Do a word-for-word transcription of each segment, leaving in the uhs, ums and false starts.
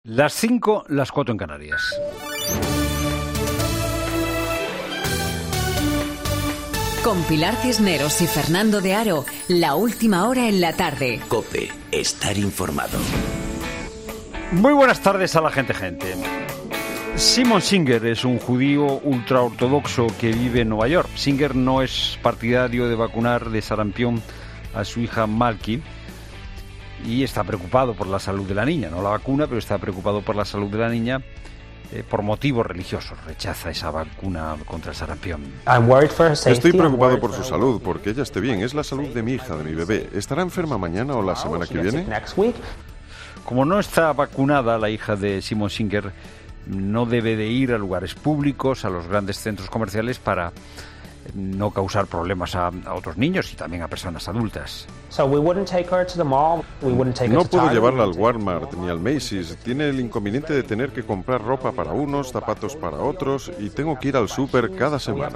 Las cinco, las cuatro en Canarias. Con Pilar Cisneros y Fernando de Aro, la última hora en la tarde. COPE, estar informado. Muy buenas tardes a la gente, gente. Simon Singer es un judío ultraortodoxo que vive en Nueva York. Singer no es partidario de vacunar de sarampión a su hija Malky y está preocupado por la salud de la niña. No la vacuna, pero está preocupado por la salud de la niña eh, por motivos religiosos. Rechaza esa vacuna contra el sarampión. Estoy preocupado por su salud, porque ella esté bien. Es la salud de mi hija, de mi bebé. ¿Estará enferma mañana o la semana que viene? Como no está vacunada, la hija de Simon Singer no debe de ir a lugares públicos, a los grandes centros comerciales, para no causar problemas a, a otros niños y también a personas adultas. No puedo llevarla al Walmart ni al Macy's. Tiene el inconveniente de tener que comprar ropa para unos, zapatos para otros, y tengo que ir al súper cada semana.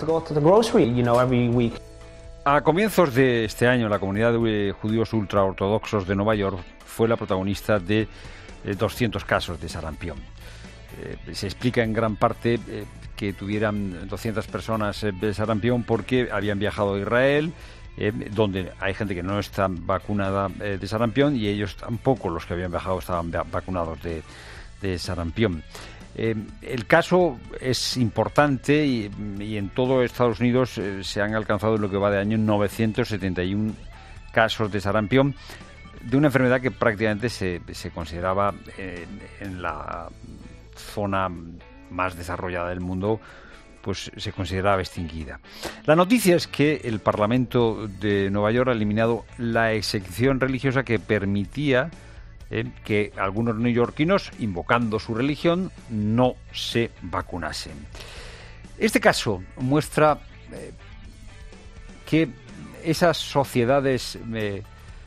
A comienzos de este año, la comunidad de judíos ultraortodoxos de Nueva York fue la protagonista de doscientos casos de sarampión. Eh, se explica en gran parte eh, que tuvieran doscientas personas eh, de sarampión porque habían viajado a Israel, eh, donde hay gente que no está vacunada eh, de sarampión, y ellos tampoco, los que habían viajado, estaban vacunados de, de sarampión. Eh, el caso es importante y, y en todo Estados Unidos eh, se han alcanzado en lo que va de año novecientos setenta y uno casos de sarampión, de una enfermedad que prácticamente se, se consideraba eh, en la zona más desarrollada del mundo, pues se consideraba extinguida. La noticia es que el Parlamento de Nueva York ha eliminado la excepción religiosa que permitía eh, que algunos neoyorquinos, invocando su religión, no se vacunasen. Este caso muestra eh, que esas sociedades eh,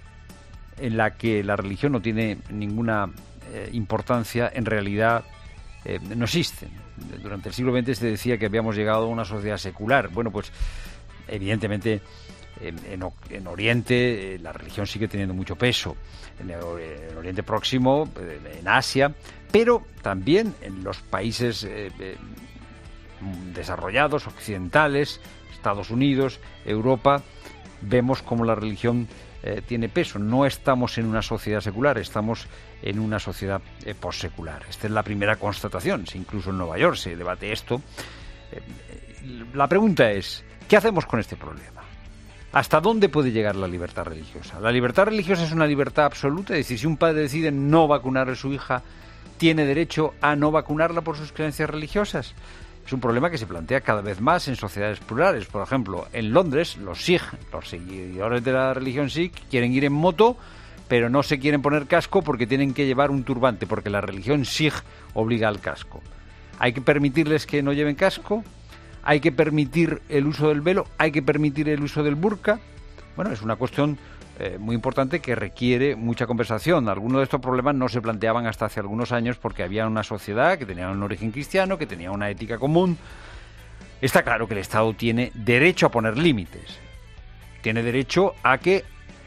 en las que la religión no tiene ninguna eh, importancia, en realidad Eh, no existen. Durante el siglo veinte se decía que habíamos llegado a una sociedad secular. Bueno, pues evidentemente en, en, en Oriente eh, la religión sigue teniendo mucho peso, en el, en el Oriente Próximo, eh, en Asia, pero también en los países eh, eh, desarrollados, occidentales, Estados Unidos, Europa, vemos como la religión Eh, tiene peso. No estamos en una sociedad secular, estamos en una sociedad eh, postsecular. Esta es la primera constatación. Si incluso en Nueva York se debate esto. Eh, la pregunta es, ¿qué hacemos con este problema? ¿Hasta dónde puede llegar la libertad religiosa? La libertad religiosa es una libertad absoluta. Es decir, si un padre decide no vacunar a su hija, ¿tiene derecho a no vacunarla por sus creencias religiosas? Es un problema que se plantea cada vez más en sociedades plurales. Por ejemplo, en Londres, los Sikh, los seguidores de la religión Sikh, quieren ir en moto, pero no se quieren poner casco porque tienen que llevar un turbante, porque la religión Sikh obliga al casco. ¿Hay que permitirles que no lleven casco? ¿Hay que permitir el uso del velo? ¿Hay que permitir el uso del burka? Bueno, es una cuestión eh, muy importante que requiere mucha conversación. Algunos de estos problemas no se planteaban hasta hace algunos años porque había una sociedad que tenía un origen cristiano, que tenía una ética común. Está claro que el Estado tiene derecho a poner límites. Tiene derecho a que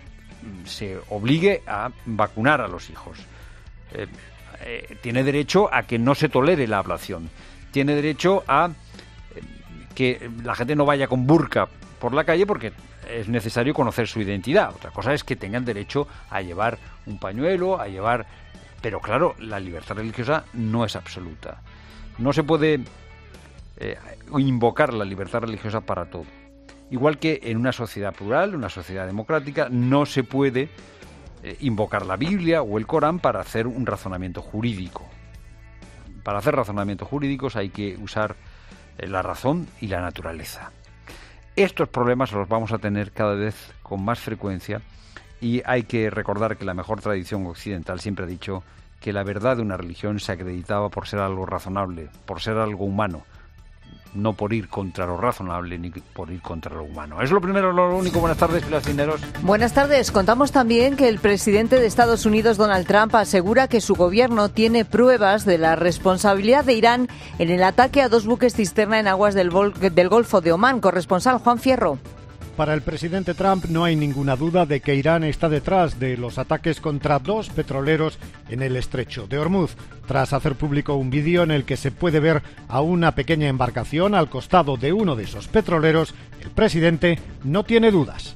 se obligue a vacunar a los hijos. Eh, eh, tiene derecho a que no se tolere la ablación. Tiene derecho a eh, que la gente no vaya con burka por la calle porque es necesario conocer su identidad. Otra cosa es que tengan derecho a llevar un pañuelo, a llevar... Pero claro, la libertad religiosa no es absoluta. No se puede eh, invocar la libertad religiosa para todo. Igual que en una sociedad plural, una sociedad democrática, no se puede eh, invocar la Biblia o el Corán para hacer un razonamiento jurídico. Para hacer razonamientos jurídicos hay que usar eh, la razón y la naturaleza. Estos problemas los vamos a tener cada vez con más frecuencia y hay que recordar que la mejor tradición occidental siempre ha dicho que la verdad de una religión se acreditaba por ser algo razonable, por ser algo humano, no por ir contra lo razonable ni por ir contra lo humano. Es lo primero, lo único. Buenas tardes, Pilar Cisneros. Buenas tardes. Contamos también que el presidente de Estados Unidos, Donald Trump, asegura que su gobierno tiene pruebas de la responsabilidad de Irán en el ataque a dos buques cisterna en aguas del, Vol- del Golfo de Omán. Corresponsal Juan Fierro. para el presidente Trump no hay ninguna duda de que Irán está detrás de los ataques contra dos petroleros en el estrecho de Hormuz, tras hacer público un vídeo en el que se puede ver a una pequeña embarcación al costado de uno de esos petroleros. El presidente no tiene dudas.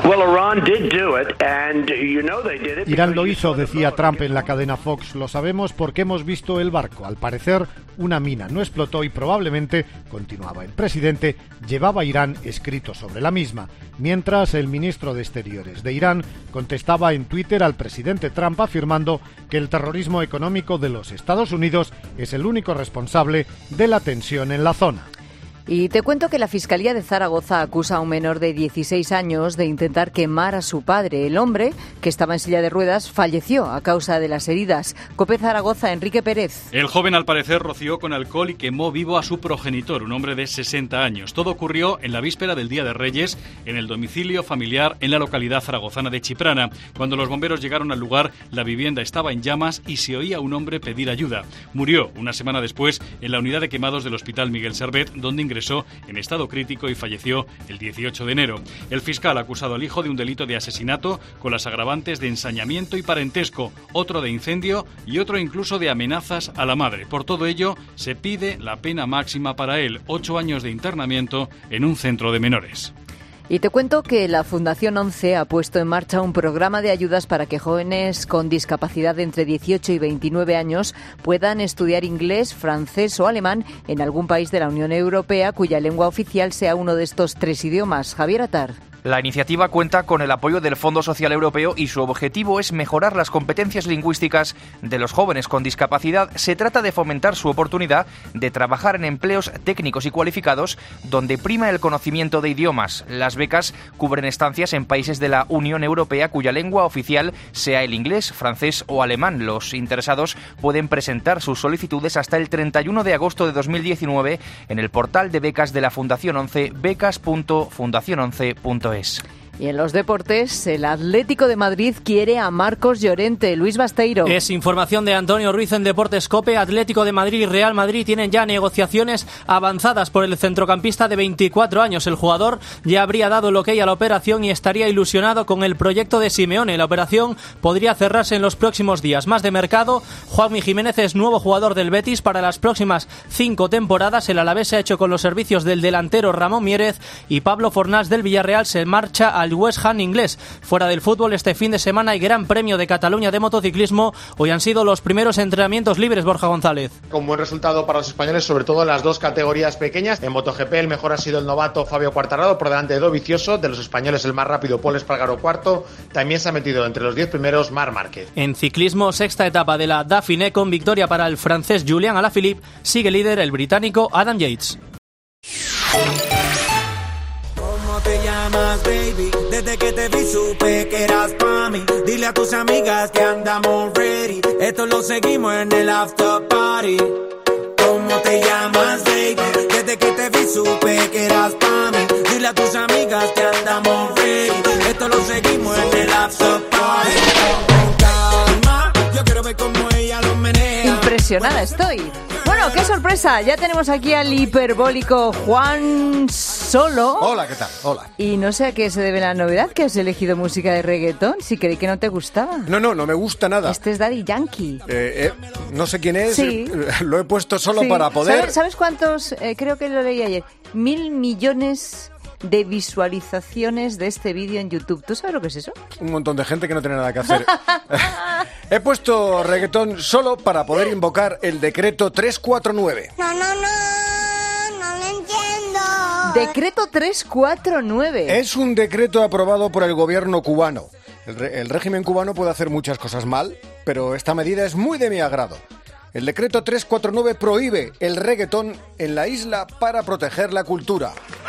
Irán lo hizo, decía Trump en la cadena Fox. Lo sabemos porque hemos visto el barco. Al parecer, una mina no explotó y probablemente, continuaba el presidente, llevaba Irán escrito sobre la misma. Mientras, el ministro de Exteriores de Irán contestaba en Twitter al presidente Trump afirmando que el terrorismo económico de los Estados Unidos es el único responsable de la tensión en la zona. Y te cuento que la Fiscalía de Zaragoza acusa a un menor de dieciséis años de intentar quemar a su padre. El hombre, que estaba en silla de ruedas, falleció a causa de las heridas. COPE Zaragoza, Enrique Pérez. El joven, al parecer, roció con alcohol y quemó vivo a su progenitor, un hombre de sesenta años. Todo ocurrió en la víspera del Día de Reyes, en el domicilio familiar en la localidad zaragozana de Chiprana. Cuando los bomberos llegaron al lugar, la vivienda estaba en llamas y se oía a un hombre pedir ayuda. Murió una semana después en la unidad de quemados del Hospital Miguel Servet, donde ingresó ingresó en estado crítico y falleció el dieciocho de enero. El fiscal ha acusado al hijo de un delito de asesinato con las agravantes de ensañamiento y parentesco, otro de incendio y otro incluso de amenazas a la madre. Por todo ello, se pide la pena máxima para él, ocho años de internamiento en un centro de menores. Y te cuento que la Fundación once ha puesto en marcha un programa de ayudas para que jóvenes con discapacidad de entre dieciocho y veintinueve años puedan estudiar inglés, francés o alemán en algún país de la Unión Europea cuya lengua oficial sea uno de estos tres idiomas. Javier Atar. La iniciativa cuenta con el apoyo del Fondo Social Europeo y su objetivo es mejorar las competencias lingüísticas de los jóvenes con discapacidad. Se trata de fomentar su oportunidad de trabajar en empleos técnicos y cualificados donde prima el conocimiento de idiomas. Las becas cubren estancias en países de la Unión Europea cuya lengua oficial sea el inglés, francés o alemán. Los interesados pueden presentar sus solicitudes hasta el treinta y uno de agosto de dos mil diecinueve en el portal de becas de la Fundación once, becas punto fundación once punto es. Y en los deportes, el Atlético de Madrid quiere a Marcos Llorente. Luis Basteiro. Es información de Antonio Ruiz en Deportes COPE. Atlético de Madrid y Real Madrid tienen ya negociaciones avanzadas por el centrocampista de veinticuatro años. El jugador ya habría dado el ok a la operación y estaría ilusionado con el proyecto de Simeone. La operación podría cerrarse en los próximos días. Más de mercado, Juanmi Jiménez es nuevo jugador del Betis para las próximas cinco temporadas. El Alavés se ha hecho con los servicios del delantero Ramón Miérez y Pablo Fornals del Villarreal se marcha a al West Ham inglés. Fuera del fútbol, este fin de semana hay Gran Premio de Cataluña de motociclismo. Hoy han sido los primeros entrenamientos libres, Borja González. Con buen resultado para los españoles, sobre todo en las dos categorías pequeñas. En MotoGP el mejor ha sido el novato Fabio Quartararo, por delante de Dovizioso. De los españoles el más rápido Pol Espargaro cuarto. También se ha metido entre los diez primeros Marc Márquez. En ciclismo, sexta etapa de la Dauphiné con victoria para el francés Julian Alaphilippe. Sigue líder el británico Adam Yates. Te llamas, baby, desde que te vi supe que eras pa' mí. Dile a tus amigas que andamos ready. Esto lo seguimos en el after party. ¿Cómo te llamas, baby? Desde que te vi supe que eras pa' mí. Dile a tus amigas que andamos ready. Esto lo seguimos en el after party. Con calma, yo quiero ver cómo ella lo menea. Impresionada estoy. Bueno, qué sorpresa. Ya tenemos aquí al hiperbólico Juan Solo. Hola, ¿qué tal? Hola. Y no sé a qué se debe la novedad que has elegido música de reggaetón. Si creí que no te gustaba. No, no, no me gusta nada. Este es Daddy Yankee. Eh, eh, no sé quién es. Sí. Lo he puesto solo Sí. para poder. ¿Sabes, ¿Sabes cuántos? Eh, creo que lo leí ayer. Mil millones de visualizaciones de este vídeo en YouTube. ¿Tú sabes lo que es eso? Un montón de gente que no tiene nada que hacer. He puesto reggaetón solo para poder invocar el decreto trescientos cuarenta y nueve. No, no, no, no lo entiendo. Decreto trescientos cuarenta y nueve. Es un decreto aprobado por el gobierno cubano. El, re- el régimen cubano puede hacer muchas cosas mal, pero esta medida es muy de mi agrado. El decreto trescientos cuarenta y nueve prohíbe el reggaetón en la isla para proteger la cultura.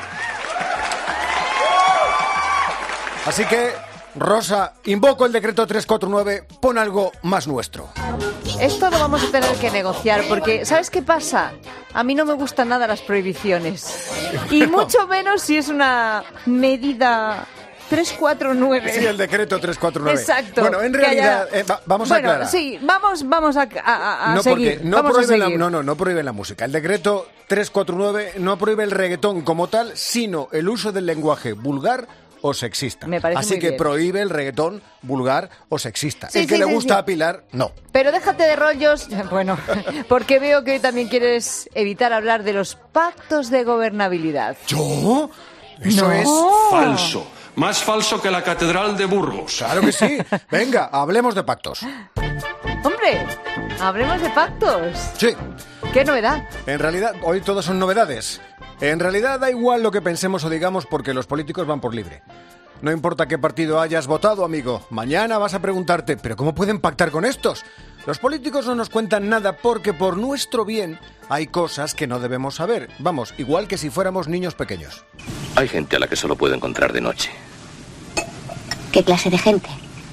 Así que, Rosa, invoco el decreto trescientos cuarenta y nueve, pon algo más nuestro. Esto lo vamos a tener que negociar porque, ¿sabes qué pasa? A mí no me gustan nada las prohibiciones. Y mucho menos si es una medida trescientos cuarenta y nueve. Sí, el decreto trescientos cuarenta y nueve. Exacto. Bueno, en realidad, haya... eh, va, vamos bueno, a aclarar. Sí, vamos, vamos a, a, a no, seguir. Porque no, vamos prohíben a seguir. La, no, no, no prohíben la música. El decreto trescientos cuarenta y nueve no prohíbe el reggaetón como tal, sino el uso del lenguaje vulgar o sexista. Me parece Así muy que bien. prohíbe el reggaetón vulgar o sexista. Sí, el que sí, le sí, gusta sí. a Pilar, no. Pero déjate de rollos, bueno, porque veo que hoy también quieres evitar hablar de los pactos de gobernabilidad. ¿Yo? Eso No. es falso. Más falso que la Catedral de Burgos. Claro que sí. Venga, hablemos de pactos. Hombre, hablemos de pactos. Sí. ¿Qué novedad? En realidad, hoy todos son novedades. En realidad da igual lo que pensemos o digamos porque los políticos van por libre. No importa qué partido hayas votado, amigo. Mañana vas a preguntarte, ¿pero cómo pueden pactar con estos? Los políticos no nos cuentan nada porque por nuestro bien hay cosas que no debemos saber. Vamos, igual que si fuéramos niños pequeños. Hay gente a la que solo puedo encontrar de noche. ¿Qué clase de gente?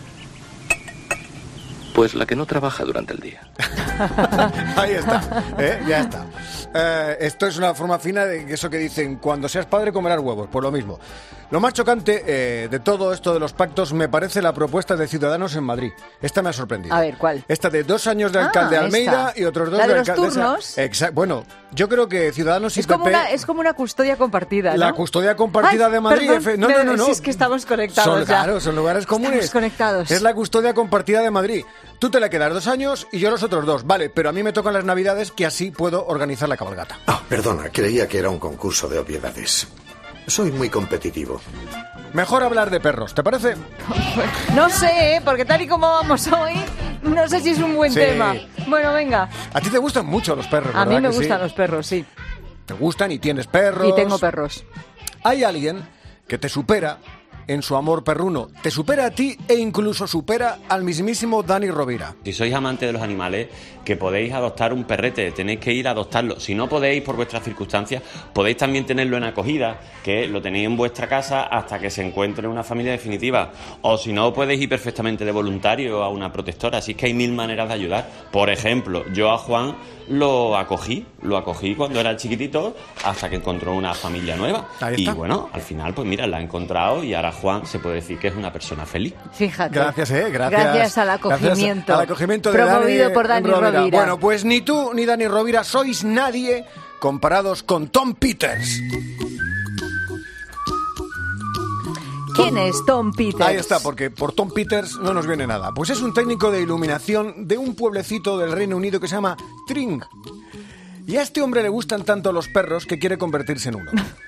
Pues la que no trabaja durante el día. Ahí está, ¿eh? Ya está. Eh, esto es una forma fina de eso que dicen, cuando seas padre comerás huevos, pues lo mismo. Lo más chocante eh, de todo esto de los pactos me parece la propuesta de Ciudadanos en Madrid. Esta me ha sorprendido. A ver, ¿cuál? Esta de dos años de Ah, alcalde Almeida esta. y otros dos La de de los alcaldesa. turnos. Exacto. Bueno, yo creo que Ciudadanos y Es como, P P... una, es como una custodia compartida, ¿no? La custodia compartida Ay, de Madrid. perdón, Efe- no, me- no, no, no. Si es que estamos conectados Son, ya. claro, son lugares comunes. Estamos conectados. Es la custodia compartida de Madrid. Tú te la quedas dos años y yo los otros dos. Vale, pero a mí me tocan las navidades que así puedo organizar la cabalgata. Ah, perdona, creía que era un concurso de obviedades. Soy muy competitivo. Mejor hablar de perros, ¿te parece? No sé, ¿eh? Porque tal y como vamos hoy, no sé si es un buen Sí. tema. Bueno, venga. A ti te gustan mucho los perros, A ¿verdad mí me que sí? gustan los perros, sí. Te gustan y tienes perros. Y tengo perros. Hay alguien que te supera en su amor perruno. Te supera a ti e incluso supera al mismísimo Dani Rovira. Si sois amantes de los animales, que podéis adoptar un perrete, tenéis que ir a adoptarlo. Si no podéis, por vuestras circunstancias, podéis también tenerlo en acogida, que lo tenéis en vuestra casa hasta que se encuentre una familia definitiva. O si no, podéis ir perfectamente de voluntario a una protectora. Así que hay mil maneras de ayudar. Por ejemplo, yo a Juan lo acogí, lo acogí cuando era chiquitito hasta que encontró una familia nueva. Ahí Y está. bueno, al final, pues mira, la ha encontrado y ahora Juan se puede decir que es una persona feliz. Fíjate. Gracias, eh, gracias. Gracias al acogimiento. Gracias al acogimiento de promovido Dani por Dani Rovira. Rovira. Bueno, pues ni tú ni Dani Rovira sois nadie comparados con Tom Peters. ¿Quién es Tom Peters? Ahí está, porque por Tom Peters no nos viene nada. Pues es un técnico de iluminación de un pueblecito del Reino Unido que se llama Tring. Y a este hombre le gustan tanto los perros que quiere convertirse en uno.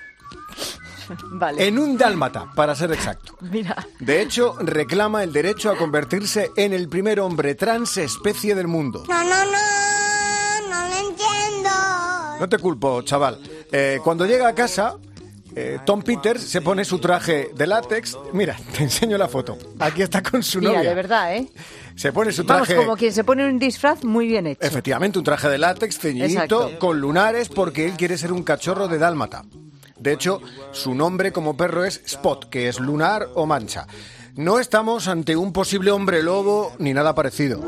Vale. En un dálmata, para ser exacto. Mira. De hecho, reclama el derecho a convertirse en el primer hombre trans especie del mundo. No, no, no, no lo entiendo. No te culpo, chaval. Eh, cuando llega a casa, eh, Tom Peters se pone su traje de látex. Mira, te enseño la foto. Aquí está con su Mira, novia. de verdad, ¿eh? Se pone su Vamos, traje... como quien se pone un disfraz muy bien hecho. Efectivamente, un traje de látex ceñidito, Exacto. con lunares, porque él quiere ser un cachorro de dálmata. De hecho, su nombre como perro es Spot, que es lunar o mancha. No estamos ante un posible hombre lobo ni nada parecido.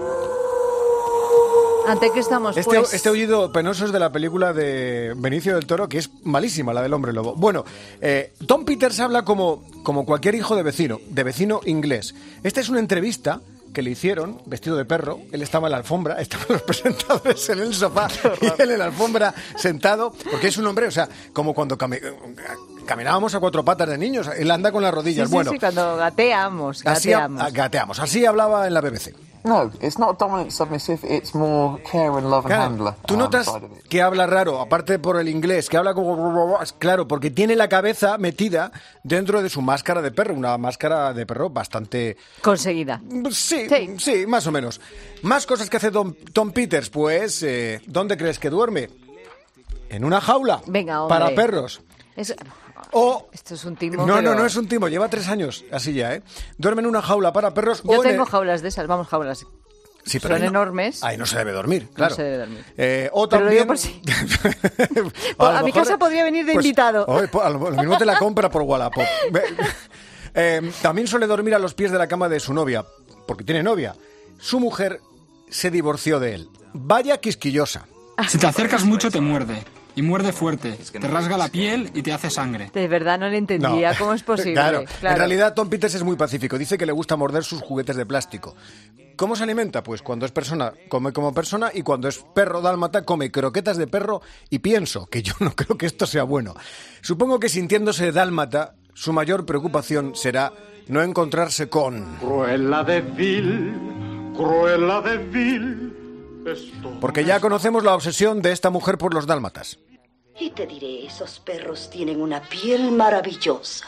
¿Ante qué estamos, Este, pues? este aullido penoso es de la película de Benicio del Toro, que es malísima, la del hombre lobo. Bueno, eh, Tom Peters habla como, como cualquier hijo de vecino, de vecino inglés. Esta es una entrevista que le hicieron, vestido de perro. Él estaba en la alfombra, estaban los presentadores en el sofá y él en la alfombra sentado, porque es un hombre, o sea, como cuando cami- caminábamos a cuatro patas de niños, él anda con las Sí, rodillas. sí, bueno, sí, cuando gateamos, así, gateamos. a- gateamos. Así hablaba en la B B C. No, it's not dominant submissive, it's more care and love and Claro, handler. tú um, notas side of it. que habla raro, aparte por el inglés, que habla como... Claro, porque tiene la cabeza metida dentro de su máscara de perro, una máscara de perro bastante... Conseguida. Sí, sí, más o menos. Más cosas que hace Tom, Tom Peters, pues... Eh, ¿dónde crees que duerme? En una jaula. Venga, hombre. Para perros. Es- O... Esto es un timo. No, pero- no, no es un timo, lleva tres años así ya, ¿eh? Duerme en una jaula para perros Yo o en tengo el- jaulas de esas, vamos, jaulas. Sí, pero Son ahí no- enormes. Ahí no se debe dormir, claro. No se debe dormir. Eh, o Pero lo también... digo por si- A lo A mi mejor- casa podría venir de pues, invitado. oye, pues, a lo, lo mismo te la compra por Wallapop. Ve- Eh, también suele dormir a los pies de la cama de su novia, porque tiene novia. Su mujer se divorció de él. Vaya quisquillosa. Si te acercas mucho te muerde. Y muerde fuerte. Te rasga la piel y te hace sangre. De verdad no le entendía. No. ¿Cómo es posible? Claro. Claro. En realidad Tom Peters es muy pacífico. Dice que le gusta morder sus juguetes de plástico. ¿Cómo se alimenta? Pues cuando es persona, come como persona, y cuando es perro dálmata, come croquetas de perro, y pienso que yo no creo que esto sea bueno. Supongo que sintiéndose dálmata, su mayor preocupación será no encontrarse con... Cruella de Vil, Cruella de Vil. Porque ya conocemos la obsesión de esta mujer por los dálmatas. Y te diré, esos perros tienen una piel maravillosa.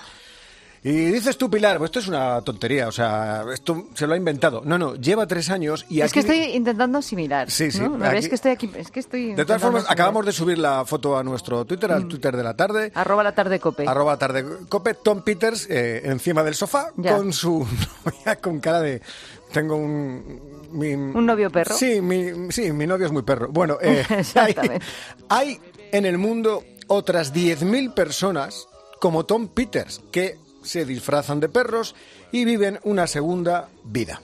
Y dices tú, Pilar, pues esto es una tontería, o sea, esto se lo ha inventado. No, no, lleva tres años y aquí... Es que estoy intentando asimilar. Sí, sí. ¿no? ¿No aquí... ves que estoy aquí? Es que estoy... De todas formas, acabamos de subir la foto a nuestro Twitter, al mm. Twitter de la tarde. Arroba la tarde cope. Arroba tarde cope. Tom Peters eh, encima del sofá ya. Con su novia con cara de... Tengo un... Mi... ¿Un novio perro? Sí, mi, sí, mi novio es muy perro. Bueno, eh, Exactamente. Hay, hay en el mundo otras diez mil personas como Tom Peters que se disfrazan de perros y viven una segunda vida.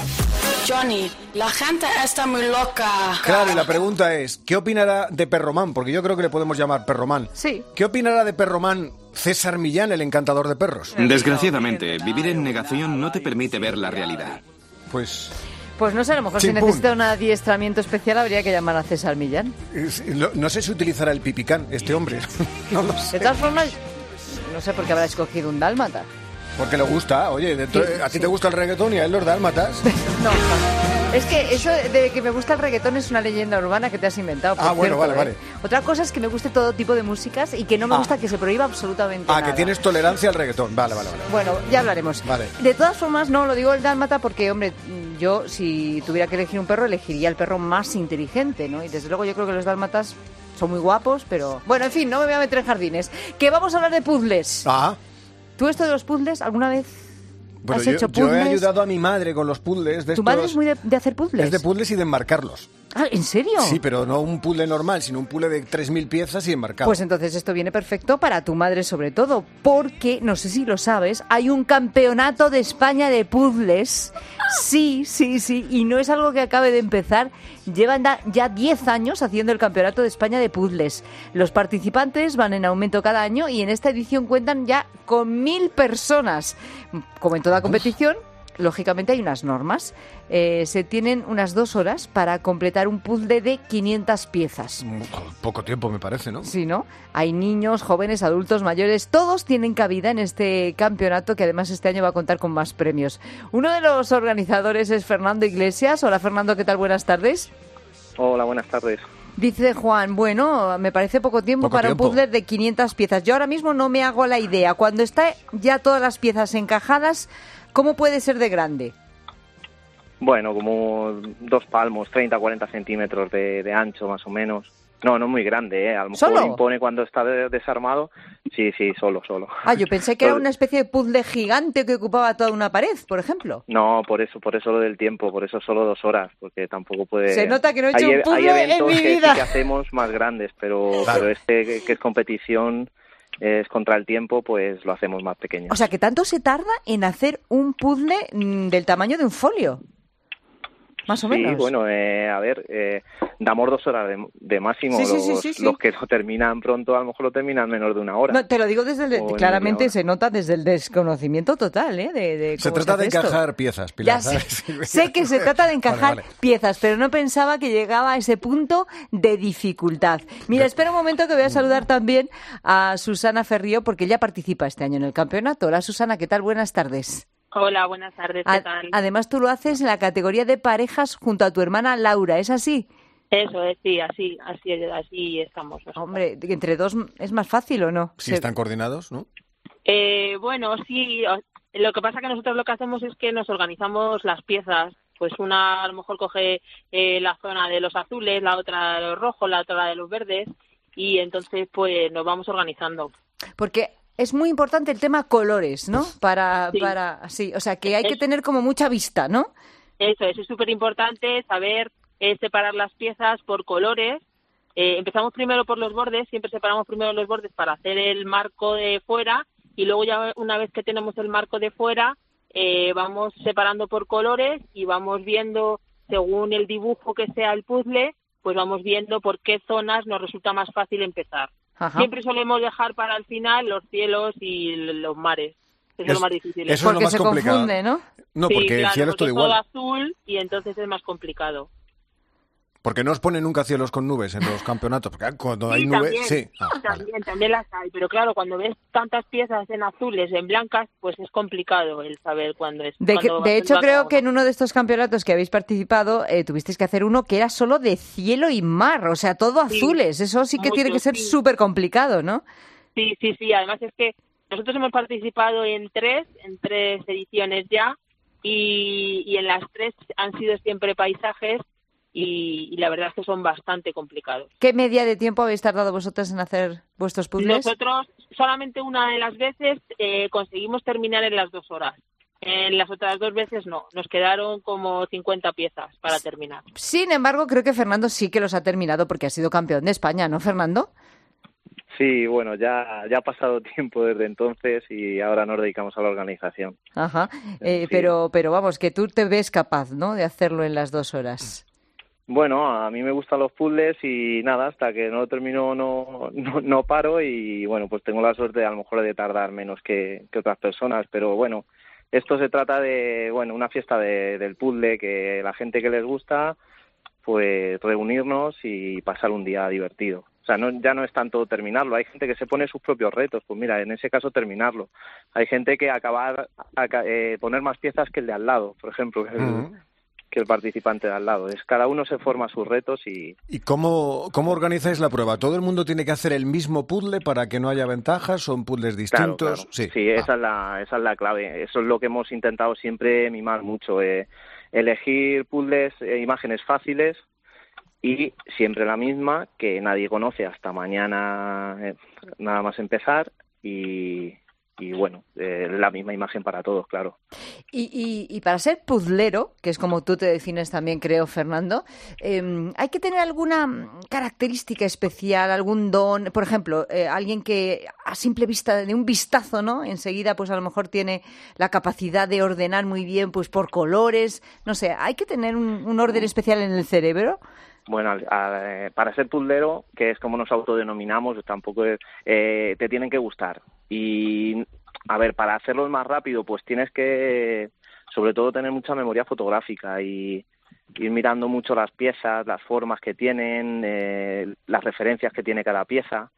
Johnny, la gente está muy loca. Claro, y la pregunta es, ¿qué opinará de Perromán? Porque yo creo que le podemos llamar Perromán. Sí. ¿Qué opinará de Perromán César Millán, el encantador de perros? Desgraciadamente, vivir en negación no te permite ver la realidad. Pues... Pues no sé, a lo mejor Chimpún. Si necesita un adiestramiento especial habría que llamar a César Millán. No, no sé si utilizará el pipicán, este hombre. No lo sé. De todas formas, no sé por qué habrá escogido un dálmata. Porque le gusta, oye, de to- Sí, a ti sí. te gusta el reggaetón y a él los dálmatas. No, no. Es que eso de que me gusta el reggaetón es una leyenda urbana que te has inventado. Por Ah, bueno, cierto, vale, ¿eh? vale. Otra cosa es que me guste todo tipo de músicas y que no me Ah. gusta que se prohíba absolutamente Ah, nada. que tienes tolerancia al reggaetón. Vale, vale, vale. Bueno, ya hablaremos. Vale. De todas formas, no, lo digo el dálmata porque, hombre, yo si tuviera que elegir un perro, elegiría el perro más inteligente, ¿no? Y desde luego yo creo que los dálmatas son muy guapos, pero... Bueno, en fin, no me voy a meter en jardines. Que vamos a hablar de puzzles. Ah. ¿Tú esto de los puzzles alguna vez Bueno, has yo, hecho yo puzzles? he ayudado a mi madre con los puzzles de ¿Tu estos... madre es muy de, de hacer puzzles? Es de puzzles y de enmarcarlos. Ah, ¿en serio? Sí, pero no un puzzle normal, sino un puzzle de tres mil piezas y enmarcado. Pues entonces esto viene perfecto para tu madre sobre todo, porque, no sé si lo sabes, hay un campeonato de España de puzzles. Sí, sí, sí, y no es algo que acabe de empezar. Llevan da- ya diez años haciendo el campeonato de España de puzzles. Los participantes van en aumento cada año y en esta edición cuentan ya con mil personas. Como en toda competición, lógicamente hay unas normas. Eh, se tienen unas dos horas para completar un puzzle de quinientas piezas. Poco tiempo me parece, ¿no? Sí, ¿no? Hay niños, jóvenes, adultos, mayores, todos tienen cabida en este campeonato que además este año va a contar con más premios. Uno de los organizadores es Fernando Iglesias. Hola Fernando, ¿qué tal? Buenas tardes. Hola, buenas tardes. Dice Juan, bueno, me parece poco tiempo Poco para tiempo. un puzzle de quinientas piezas. Yo ahora mismo no me hago la idea. Cuando está ya todas las piezas encajadas, ¿cómo puede ser de grande? Bueno, como dos palmos, treinta, cuarenta centímetros de, de ancho más o menos. No, no muy grande, ¿eh? A lo mejor ¿Solo? impone cuando está de- desarmado. Sí, sí, solo, solo. Ah, yo pensé que era una especie de puzzle gigante que ocupaba toda una pared, por ejemplo. No, por eso, por eso lo del tiempo, por eso solo dos horas, porque tampoco puede... Se nota que no he hecho hay, un e- puzzle hay en eventos mi que, sí vida. que hacemos más grandes, pero, Claro. pero este que, que es competición, es contra el tiempo, pues lo hacemos más pequeño. O sea, que tanto se tarda en hacer un puzzle mm, del tamaño de un folio. Más o Sí, menos. bueno, eh, a ver, eh, damos dos horas de, de máximo. Sí, sí, los, sí, sí, sí. los que lo terminan pronto a lo mejor lo terminan en menos de una hora. No, te lo digo desde el, O en claramente media se nota desde el desconocimiento total, ¿eh? De, de Se cómo trata de hace esto. encajar piezas, Pilar. Ya sé, ¿sabes? sé que se trata de encajar Vale, vale. piezas, pero no pensaba que llegaba a ese punto de dificultad. Mira, espera un momento que voy a saludar también a Susana Ferrío porque ella participa este año en el campeonato. Hola Susana, ¿qué tal? Buenas tardes. Hola, buenas tardes, ¿qué A- tal? Además tú lo haces en la categoría de parejas junto a tu hermana Laura, ¿es así? Eso es, sí, así, así, así estamos. nosotros. Hombre, entre dos es más fácil, ¿o no? Si Se- están coordinados, ¿no? Eh, bueno, sí, o- lo que pasa que nosotros lo que hacemos es que nos organizamos las piezas. Pues una a lo mejor coge eh, la zona de los azules, la otra de los rojos, la otra de los verdes y entonces pues nos vamos organizando. Porque es muy importante el tema colores, ¿no? Para, Sí. para, sí, o sea que hay que Es- tener como mucha vista, ¿no? Eso es, es súper importante saber eh, separar las piezas por colores. Eh, empezamos primero por los bordes, siempre separamos primero los bordes para hacer el marco de fuera y luego ya una vez que tenemos el marco de fuera eh, vamos separando por colores y vamos viendo según el dibujo que sea el puzzle, pues vamos viendo por qué zonas nos resulta más fácil empezar. Ajá. Siempre solemos dejar para el final los cielos y los mares. Eso es, Es- lo más difícil. eso es lo Porque más se complicado. confunde, ¿no? No, Sí, porque el claro, cielo es todo porque igual. todo azul y entonces es más complicado. Porque no os ponen nunca cielos con nubes en los campeonatos, porque cuando Sí, hay nubes... también, Sí, ah, también, vale. también las hay, pero claro, cuando ves tantas piezas en azules, en blancas, pues es complicado el saber cuándo es. De, que- cuándo de va a hecho, ser creo cada que en uno de estos campeonatos que habéis participado eh, tuvisteis que hacer uno que era solo de cielo y mar, o sea, todo Sí, azules. Eso sí que mucho, tiene que ser sí. súper complicado, ¿no? Sí, sí, sí. Además es que nosotros hemos participado en tres, en tres ediciones ya, y, y en las tres han sido siempre paisajes y, y la verdad es que son bastante complicados. ¿Qué media de tiempo habéis tardado vosotras en hacer vuestros puzzles? Nosotros solamente una de las veces eh, conseguimos terminar en las dos horas. En las otras dos veces no, nos quedaron como cincuenta piezas para terminar. Sin embargo, creo que Fernando sí que los ha terminado porque ha sido campeón de España, ¿no, Fernando? Sí, bueno, ya, ya ha pasado tiempo desde entonces y ahora nos dedicamos a la organización. Ajá. Eh, pero, pero vamos, que tú te ves capaz, ¿no?, de hacerlo en las dos horas. Bueno, a mí me gustan los puzzles y nada, hasta que no lo termino no, no, no paro y bueno, pues tengo la suerte a lo mejor de tardar menos que, que otras personas, pero bueno, esto se trata de, bueno, una fiesta de, del puzzle, que la gente que les gusta, pues reunirnos y pasar un día divertido. O sea, no, ya no es tanto terminarlo, hay gente que se pone sus propios retos, pues mira, en ese caso terminarlo. Hay gente que acabar, aca- eh, poner más piezas que el de al lado, por ejemplo, que el, Ujú. que el participante de al lado. Es, cada uno se forma sus retos y... ¿Y cómo, cómo organizáis la prueba? ¿Todo el mundo tiene que hacer el mismo puzzle para que no haya ventajas? ¿Son puzzles Claro, distintos? claro. Sí, Sí, Ah. esa, es la, esa es la clave. Eso es lo que hemos intentado siempre mimar mucho. Eh, elegir puzzles, eh, imágenes fáciles y siempre la misma, que nadie conoce hasta mañana, eh, nada más empezar, y, y bueno, eh, la misma imagen para todos, claro. Y, y, y para ser puzzlero, que es como tú te defines también, creo, Fernando, eh, ¿hay que tener alguna característica especial, algún don? Por ejemplo, eh, alguien que a simple vista, de un vistazo, ¿no?, enseguida, pues a lo mejor tiene la capacidad de ordenar muy bien, pues por colores, no sé, ¿hay que tener un, un orden especial en el cerebro? Bueno, al- a- eh, para ser puzzlero, que es como nos autodenominamos, tampoco es, eh, te tienen que gustar. Y, a ver, para hacerlo más rápido, pues tienes que, sobre todo, tener mucha memoria fotográfica y ir mirando mucho las piezas, las formas que tienen, eh, las referencias que tiene cada pieza.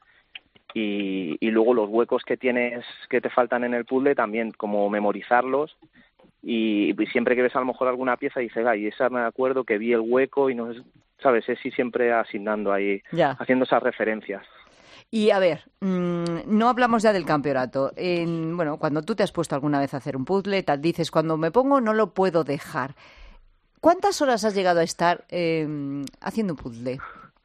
Y, y luego los huecos que tienes, que te faltan en el puzzle, también como memorizarlos. Y, y siempre que ves a lo mejor alguna pieza dices, ay, esa me acuerdo que vi el hueco y no sé, ¿sabes? Es ir siempre asignando ahí, Ya. haciendo esas referencias. Y a ver, mmm, no hablamos ya del campeonato. En, bueno, cuando tú te has puesto alguna vez a hacer un puzzle, tal dices, cuando me pongo no lo puedo dejar. ¿Cuántas horas has llegado a estar eh, haciendo un puzzle?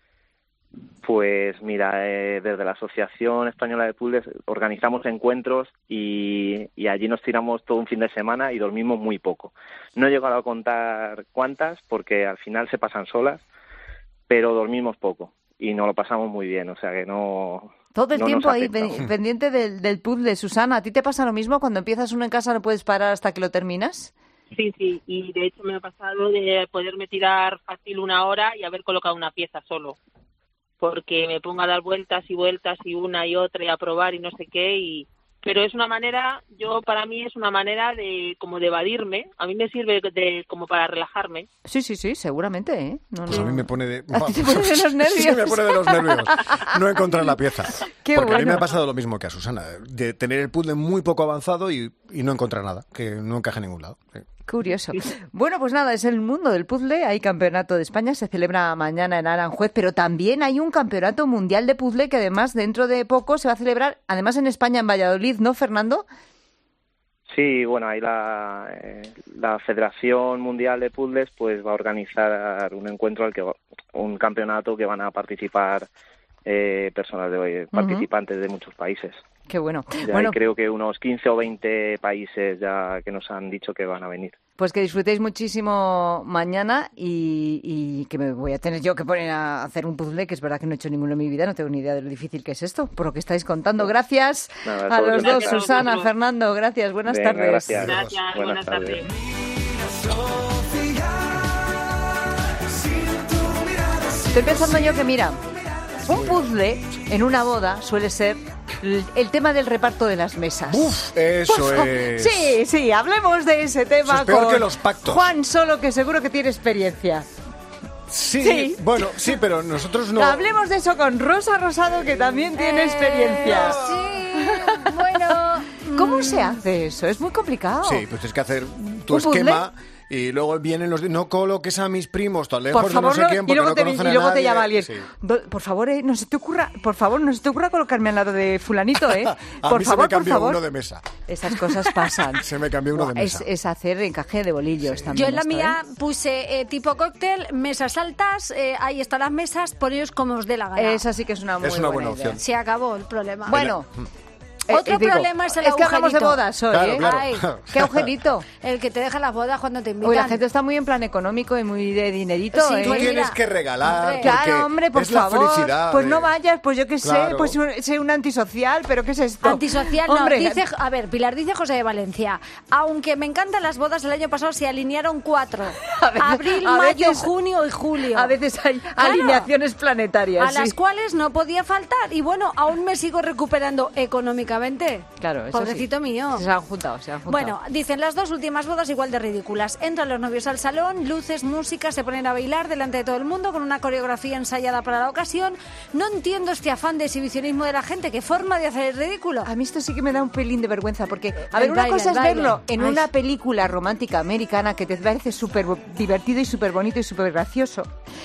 Pues mira, eh, desde la Asociación Española de Puzzles organizamos encuentros y, y allí nos tiramos todo un fin de semana y dormimos muy poco. No he llegado a contar cuántas porque al final se pasan solas, pero dormimos poco y nos lo pasamos muy bien, o sea que no... Todo el no nos tiempo ahí afecta. pen- pendiente del, del puzzle. Susana, ¿a ti te pasa lo mismo? Cuando empiezas uno en casa no puedes parar hasta que lo terminas. Sí, sí, y de hecho me ha pasado de poderme tirar fácil una hora y haber colocado una pieza solo, porque me pongo a dar vueltas y vueltas y una y otra y a probar y no sé qué, y pero es una manera, yo para mí es una manera de como de evadirme, a mí me sirve de como para relajarme. Sí, sí, sí, seguramente, ¿eh? No, Pues no. a mí me pone de... ¿A ti te pone de los nervios? Sí, me pone de los nervios. No encontrar la pieza. Qué Porque a mí me bueno. ha pasado lo mismo que a Susana, de tener el puzzle muy poco avanzado y, y no encontrar nada, que no encaja en ningún lado. Sí. Curioso. Bueno, pues nada, es el mundo del puzzle. Hay campeonato de España, se celebra mañana en Aranjuez, pero también hay un campeonato mundial de puzzle que además dentro de poco se va a celebrar, además en España, en Valladolid, ¿no, Fernando? Sí, bueno, ahí la, eh, la Federación Mundial de Puzzles pues va a organizar un encuentro al que va- un campeonato que van a participar eh, personas de participantes de muchos países. Qué bueno. Ya Bueno, hay creo que unos quince o veinte países ya que nos han dicho que van a venir. pues que disfrutéis muchísimo mañana y, y que me voy a tener yo que poner a hacer un puzzle, que es verdad que no he hecho ninguno en mi vida, no tengo ni idea de lo difícil que es esto, por lo que estáis contando. Gracias Nada, a todo los bien. dos, Gracias a Susana, vosotros. Fernando, gracias, buenas Venga, tardes. gracias. Gracias, Buenas buenas tardes. tardes. Estoy pensando yo que, mira, un puzzle en una boda suele ser el, el tema del reparto de las mesas. Uf, eso Uf, es. Sí, sí, hablemos de ese tema Eso es peor con que los pactos. Juan Solo, que seguro que tiene experiencia. Sí, Sí. bueno, sí, pero nosotros no... Hablemos de eso con Rosa Rosado, que también tiene Eh, experiencia. Sí, bueno... ¿Cómo se hace eso? Es muy complicado. Sí, pues tienes que hacer tu ¿Un puzzle? esquema y luego vienen los... No coloques a mis primos tan lejos Por favor, de no sé no- quién y porque luego, no te, conocen y a luego te nadie. llama alguien. Sí. Do- por favor, eh, no se te ocurra, por favor, no se te ocurra colocarme al lado de fulanito, ¿eh? A Por mí favor, se me cambió por favor. uno de mesa. Esas cosas pasan. Se me cambió uno de Es, mesa. es hacer encaje de bolillos Yo también. en la esto, mía ¿eh? puse eh, tipo cóctel, mesas altas, eh, ahí están las mesas, poneros como os dé la gana. Esa sí que es una muy Es una buena, buena idea. opción. Se acabó el problema. Bueno. Eh, Otro eh, digo, problema es el Es que hablamos de agujerito. bodas hoy, Claro, ¿eh? claro. Ay, ¿Qué agujerito? el que te deja las bodas cuando te invitan. Uy, la gente está muy en plan económico y muy de dinerito, Sí, ¿eh? Tú pues tienes mira, que regalar hombre. porque Claro, hombre, por es la favor. felicidad. Pues de- no vayas, pues yo qué sé, Claro. pues un- sé un antisocial, pero ¿qué es esto? Antisocial, no. Hombre, Dice, a ver, Pilar, dice José de Valencia. Aunque me encantan las bodas, el año pasado se alinearon cuatro. A veces- Abril, a mayo, veces- junio y julio. a veces hay Claro. alineaciones planetarias. A sí. las cuales no podía faltar. Y bueno, aún me sigo recuperando económicamente. Claro, eso Pobrecito sí. mío. Se han juntado, se han juntado. Bueno, dicen las dos últimas bodas igual de ridículas. Entran los novios al salón, luces, música, se ponen a bailar delante de todo el mundo con una coreografía ensayada para la ocasión. No entiendo este afán de exhibicionismo de la gente. ¿Qué forma de hacer el ridículo? A mí esto sí que me da un pelín de vergüenza, porque, a El ver, una baile, cosa el es baile. verlo en Ay. una película romántica americana que te parece súper divertido y súper bonito y súper gracioso.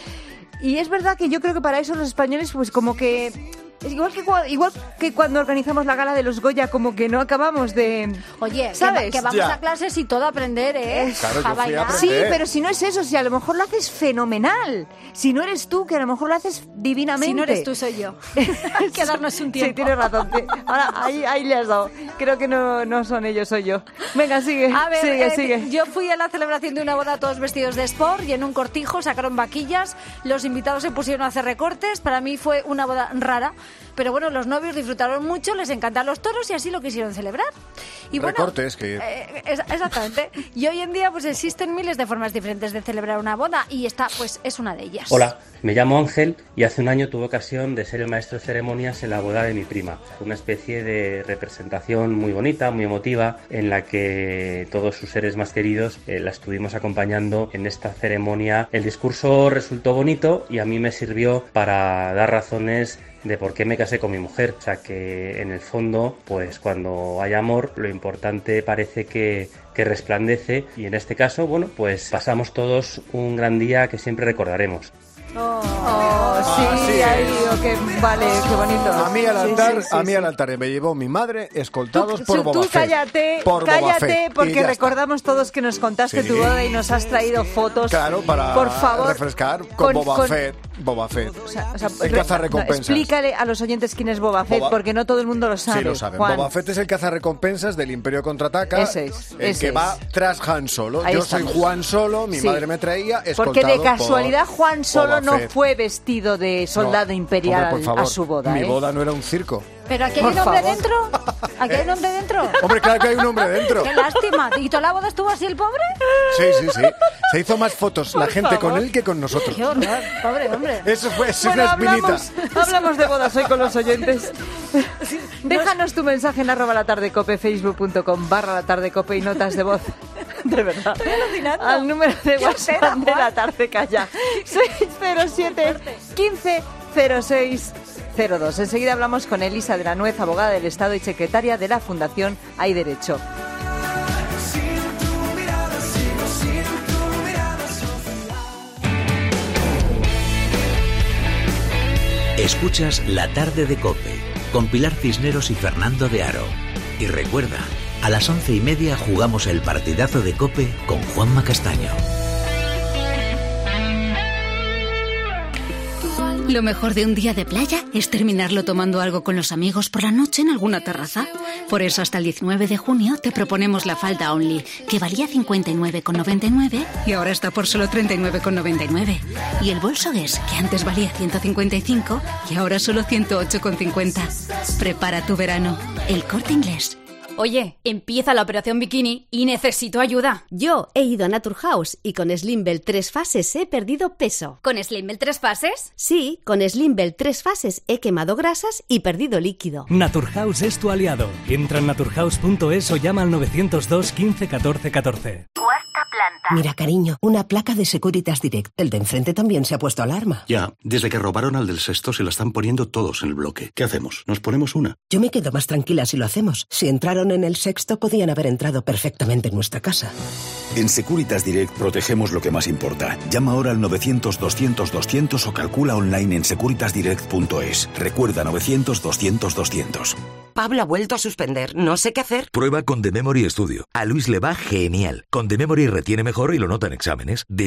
Y es verdad que yo creo que para eso los españoles, pues como que... Es igual que, cua- igual que cuando organizamos la gala de los Goya, como que no acabamos de... Oye, que, ¿sabes? que vamos Ya. a clases y todo a aprender, ¿eh? Claro, yo fui a bailar. aprender. Sí, Eh. pero si no es eso, si a lo mejor lo haces fenomenal. Si no eres tú, que a lo mejor lo haces divinamente. Si no eres tú, soy yo. Hay que darnos un tiempo. Sí, tienes razón. Te- Ahora, ahí, ahí le has dado. Creo que no, no son ellos, soy yo. Venga, sigue, A ver, sigue, eh, sigue. yo fui a la celebración de una boda todos vestidos de sport y en un cortijo sacaron vaquillas, los invitados se pusieron a hacer recortes, para mí fue una boda rara, pero bueno, los novios disfrutaron mucho, les encantan los toros y así lo quisieron celebrar. Y bueno, Recortes que... eh, es- exactamente. Y hoy en día pues existen miles de formas diferentes de celebrar una boda y esta pues es una de ellas. Hola, me llamo Ángel y hace un año tuve ocasión de ser el maestro de ceremonias en la boda de mi prima. Fue una especie de representación muy bonita, muy emotiva, en la que todos sus seres más queridos eh, la estuvimos acompañando en esta ceremonia. El discurso resultó bonito y a mí me sirvió para dar razones de por qué me casé con mi mujer. O sea que en el fondo, pues cuando hay amor, lo importante parece que, que resplandece y en este caso, bueno, pues pasamos todos un gran día que siempre recordaremos. Oh, sí, Así ahí, es. oh, que, vale, qué bonito. A mí al Sí, altar, sí, sí, a mí sí. al altar me llevó mi madre escoltados Tú, por tú Boba Fett. cállate, Por Boba cállate, Fett, y porque ya está. recordamos todos que nos contaste Sí. tu boda y nos has traído fotos. Claro, para por favor, refrescar con, con- Boba con- Fett. Boba Fett. O sea, o sea, el re- cazarrecompensas. no, explícale a los oyentes quién es Boba Fett, Boba- porque no todo el mundo lo sabe. Sí, lo saben. Juan. Boba Fett es el cazarrecompensas del Imperio Contraataca. Ese es, el ese que es. va tras Han Solo. Ahí Yo estamos. soy Juan Solo, mi Sí. madre me traía escoltado Porque de por casualidad Juan Solo Boba no Fett. fue vestido de soldado No. imperial Hombre, por favor, a su boda. Mi ¿eh? boda no era un circo. ¿Pero aquí hay Por un hombre favor. dentro? ¿Aquí hay un hombre dentro? Hombre, claro que hay un hombre dentro. ¡Qué lástima! ¿Y toda la boda estuvo así el pobre? Sí, sí, sí. Se hizo más fotos la Por gente favor. con él que con nosotros. ¡Qué horror! Pobre hombre. Eso fue, es Bueno, una espinita. hablamos, hablamos de bodas hoy con los oyentes. Déjanos tu mensaje en arroba la tarde cope, facebook punto com barra la tarde cope y notas de voz. De verdad. Estoy alucinando. Al número de Qué WhatsApp pena, de Juan. la tarde calla. seis cero siete, quince cero seis cero dos. Enseguida hablamos con Elisa de la Nuez, abogada del Estado y secretaria de la Fundación Hay Derecho. Escuchas La Tarde de COPE con Pilar Cisneros y Fernando de Aro. Y recuerda, a las once y media jugamos el partidazo de COPE con Juanma Castaño. Lo mejor de un día de playa es terminarlo tomando algo con los amigos por la noche en alguna terraza. Por eso hasta el diecinueve de junio te proponemos la falda Only, que valía cincuenta y nueve con noventa y nueve y ahora está por solo treinta y nueve con noventa y nueve. Y el bolso Guess, que antes valía ciento cincuenta y cinco y ahora solo ciento ocho con cincuenta. Prepara tu verano. El Corte Inglés. Oye, empieza la operación bikini y necesito ayuda. Yo he ido a Naturhaus y con Slimbell tres fases he perdido peso. ¿Con Slimbell tres fases? Sí, con Slimbell tres fases he quemado grasas y perdido líquido. Naturhaus es tu aliado. Entra en naturhaus punto es o llama al novecientos dos quince catorce catorce. Cuarta planta. Mira, cariño, una placa de Securitas Direct. El de enfrente también se ha puesto alarma. Ya, desde que robaron al del sexto se la están poniendo todos en el bloque. ¿Qué hacemos? ¿Nos ponemos una? Yo me quedo más tranquila si lo hacemos. Si entraron en el sexto, podían haber entrado perfectamente en nuestra casa. En Securitas Direct protegemos lo que más importa. Llama ahora al novecientos doscientos doscientos o calcula online en securitas direct punto es. Recuerda novecientos doscientos doscientos. Pablo ha vuelto a suspender. No sé qué hacer. Prueba con The Memory Studio. A Luis le va genial. Con The Memory retiene mejor y lo nota en exámenes. The